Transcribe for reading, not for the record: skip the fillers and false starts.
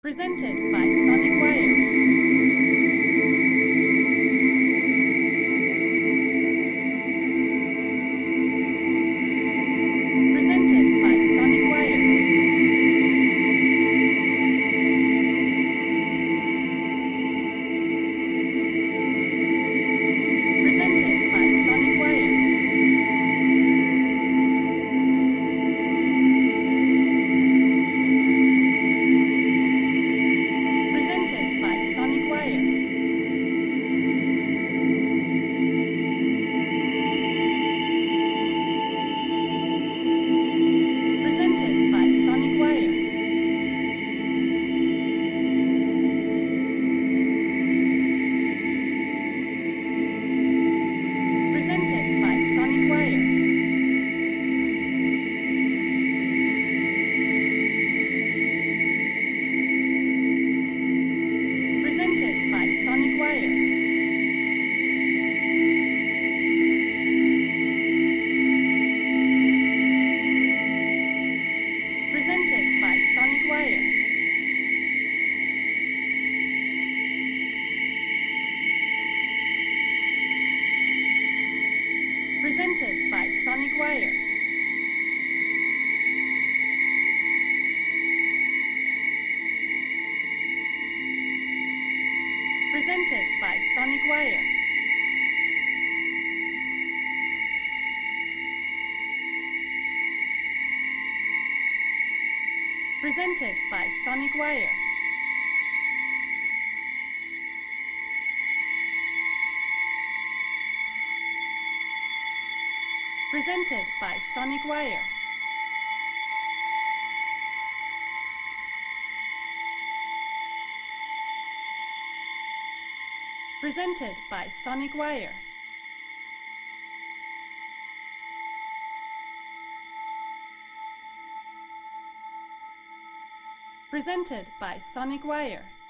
Presented by Sonic Wire. Presented by Sonic Wire. Presented by Sonic Wire. Presented by Sonic Wire. Presented by Sonic Wire. Presented by Sonic Wire. Presented by Sonic Wire. Presented by Sonic Wire. Presented by Sonic Wire. Presented by Sonic Wire. Presented by Sonic Wire. Presented by Sonic Wire. Presented by Sonic Wire. Presented by Sonic Wire.